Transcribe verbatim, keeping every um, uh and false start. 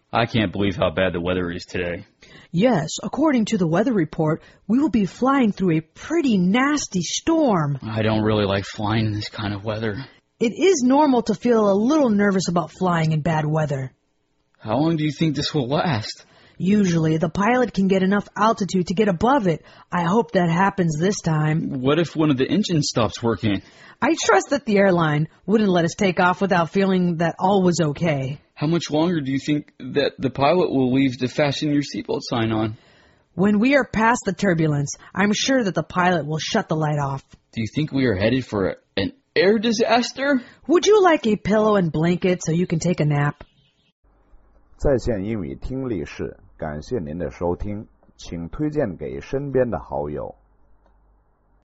I can't believe how bad the weather is today. Yes, according to the weather report, we will be flying through a pretty nasty storm. I don't really like flying in this kind of weather. It is normal to feel a little nervous about flying in bad weather. How long do you think this will last? Usually, the pilot can get enough altitude to get above it. I hope that happens this time. What if one of the engines stops working? I trust that the airline wouldn't let us take off without feeling that all was okay. How much longer do you think that the pilot will leave to fasten your seatbelt sign on? When we are past the turbulence, I'm sure that the pilot will shut the light off. Do you think we are headed for a, an air disaster? Would you like a pillow and blanket so you can take a nap? 在线英语听力室，感谢您的收听，请推荐给身边的好友。